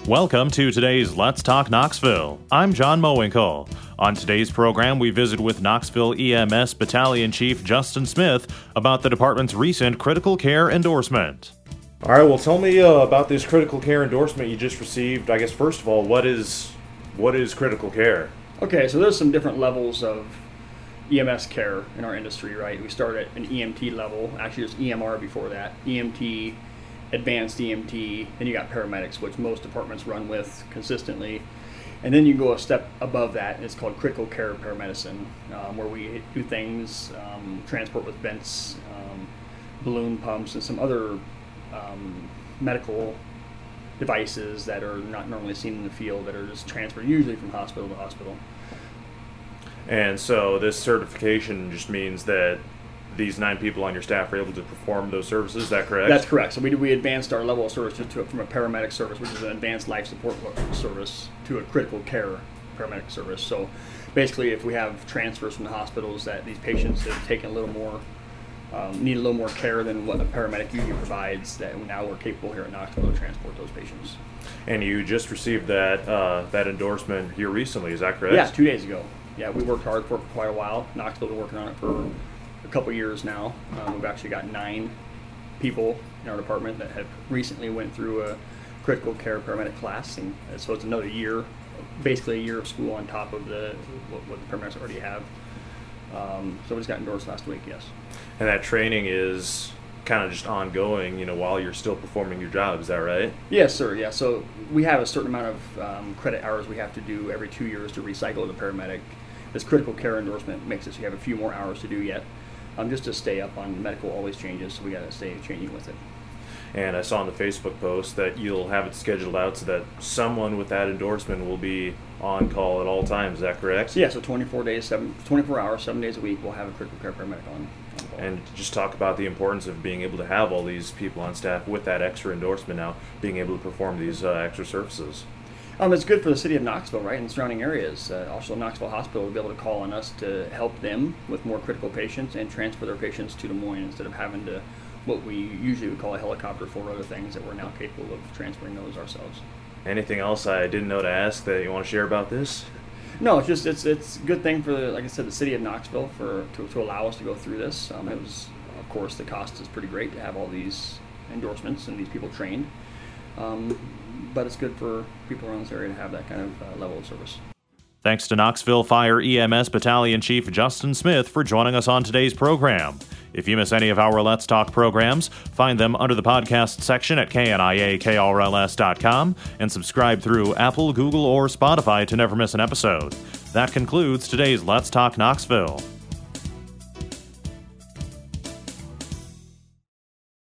Welcome to today's Let's Talk Knoxville. I'm John Mowinkle. On today's program, we visit with Knoxville EMS Battalion Chief Justin Smith about the department's recent critical care endorsement. All right, well, tell me about this critical care endorsement you just received. I guess, first of all, what is critical care? Okay, so there's some different levels of EMS care in our industry, right? We start at an EMT level. Actually, there's EMR before that. EMT, advanced EMT, then you got paramedics, which most departments run with consistently. And then you go a step above that, and it's called critical care paramedicine, where we do things, transport with vents, balloon pumps, and some other medical devices that are not normally seen in the field that are just transferred usually from hospital to hospital. And so this certification just means that these 9 people on your staff are able to perform those services, is that correct? That's correct. So we advanced our level of service from a paramedic service, which is an advanced life support service, to a critical care paramedic service. So basically, if we have transfers from the hospitals that these patients have taken a little more, need a little more care than what a paramedic usually provides, that now we're capable here at Knoxville to transport those patients. And you just received that endorsement here recently, is that correct? Yeah, 2 days ago. Yeah, we worked hard for it for quite a while. Knoxville has been working on it for a couple years now. We've actually got 9 people in our department that have recently went through a critical care paramedic class, and so it's another year, basically a year of school on top of what the paramedics already have. So we just got endorsed last week, yes. And that training is kind of just ongoing, while you're still performing your job, is that right? Yes, sir. Yeah. So we have a certain amount of credit hours we have to do every 2 years to recycle the paramedic. This critical care endorsement makes it so you have a few more hours to do yet. Just to stay up on medical always changes, so we got to stay changing with it. And I saw on the Facebook post that you'll have it scheduled out so that someone with that endorsement will be on call at all times. Is that correct? Yeah, so 24 hours, 7 days a week, we'll have a critical care paramedic on call. And just talk about the importance of being able to have all these people on staff with that extra endorsement now, being able to perform these extra services. It's good for the city of Knoxville, right, and surrounding areas. Also, Knoxville Hospital will be able to call on us to help them with more critical patients and transfer their patients to Des Moines instead of having to, what we usually would call a helicopter for other things, that we're now capable of transferring those ourselves. Anything else I didn't know to ask that you want to share about this? No, it's a good thing for, like I said, the city of Knoxville to allow us to go through this. It was, of course, the cost is pretty great to have all these endorsements and these people trained. But it's good for people around this area to have that kind of level of service. Thanks to Knoxville Fire EMS Battalion Chief Justin Smith for joining us on today's program. If you miss any of our Let's Talk programs, find them under the podcast section at kniakrls.com and subscribe through Apple, Google, or Spotify to never miss an episode. That concludes today's Let's Talk Knoxville.